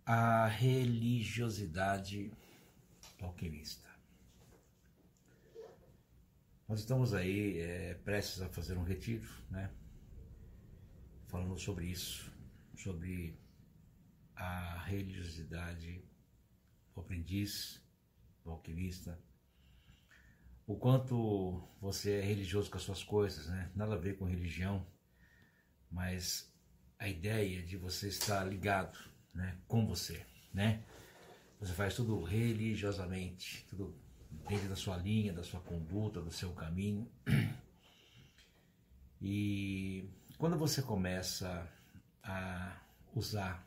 A religiosidade alquimista. Nós estamos aí prestes a fazer um retiro, né? Falando sobre isso, sobre a religiosidade, o aprendiz, o alquimista, o quanto você é religioso com as suas coisas, né? Nada a ver com religião, mas a ideia de você estar ligado, né, com você, né? Você faz tudo religiosamente, tudo dentro da sua linha, da sua conduta, do seu caminho. E quando você começa a usar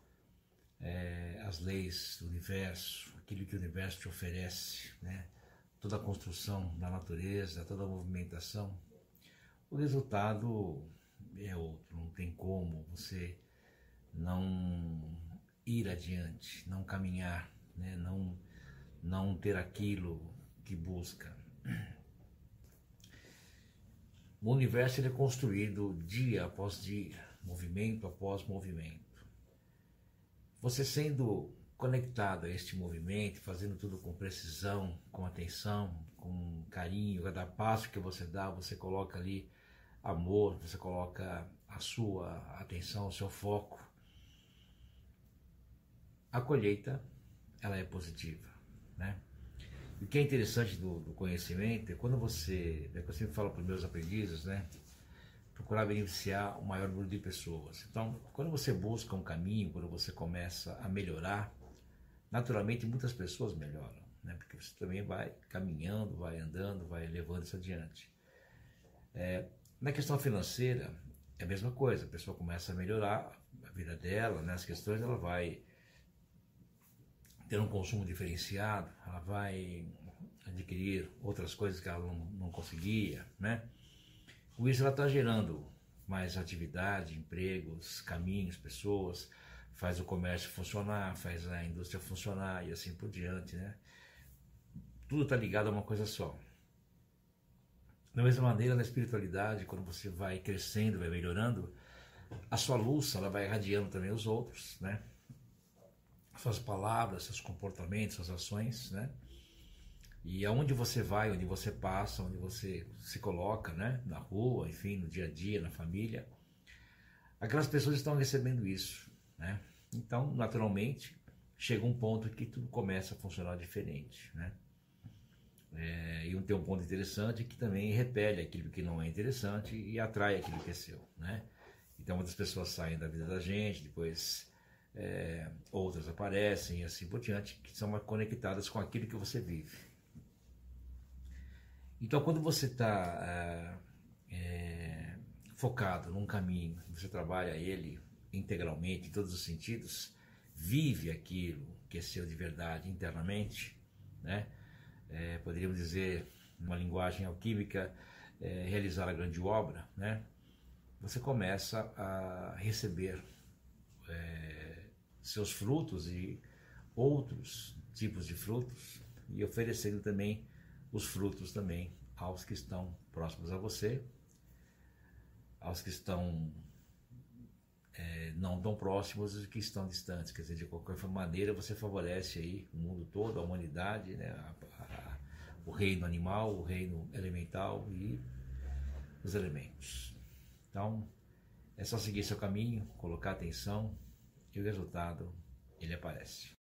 as leis do universo, aquilo que o universo te oferece, né? Toda a construção da natureza, toda a movimentação, o resultado é outro. Não tem como você não ir adiante, não caminhar, né? não ter aquilo que busca. O universo ele é construído dia após dia, movimento após movimento. Você sendo conectado a este movimento, fazendo tudo com precisão, com atenção, com carinho, cada passo que você dá, você coloca ali amor, você coloca a sua atenção, o seu foco. A colheita, ela é positiva, né? E o que é interessante do conhecimento é quando você, é que eu sempre falo para os meus aprendizes, né? Procurar beneficiar o maior número de pessoas. Então, quando você busca um caminho, quando você começa a melhorar, naturalmente muitas pessoas melhoram, né? Porque você também vai caminhando, vai andando, vai levando isso adiante. Na questão financeira, é a mesma coisa. A pessoa começa a melhorar a vida dela, né? As questões, ela vai ter um consumo diferenciado, ela vai adquirir outras coisas que ela não conseguia, né? Com isso ela está gerando mais atividade, empregos, caminhos, pessoas, faz o comércio funcionar, faz a indústria funcionar e assim por diante, né? Tudo está ligado a uma coisa só. Da mesma maneira, na espiritualidade, quando você vai crescendo, vai melhorando, a sua luz ela vai irradiando também os outros, né? Suas palavras, seus comportamentos, suas ações, né? E aonde você vai, onde você passa, onde você se coloca, né? Na rua, enfim, no dia a dia, na família, aquelas pessoas estão recebendo isso, né? Então, naturalmente, chega um ponto que tudo começa a funcionar diferente, né? E tem um ponto interessante que também repele aquilo que não é interessante e atrai aquilo que é seu, né? Então, muitas pessoas saem da vida da gente, depois outras aparecem e assim por diante, que são conectadas com aquilo que você vive. Então, quando você está focado num caminho, você trabalha ele integralmente, em todos os sentidos, vive aquilo que é seu de verdade internamente, né? Poderíamos dizer, numa linguagem alquímica, realizar a grande obra, né? Você começa a receber seus frutos e outros tipos de frutos e oferecendo também os frutos também aos que estão próximos a você, aos que estão não tão próximos e que estão distantes. Quer dizer, de qualquer maneira você favorece aí o mundo todo, a humanidade, né? O reino animal, o reino elemental e os elementos. Então é só seguir seu caminho, colocar atenção e o resultado ele aparece.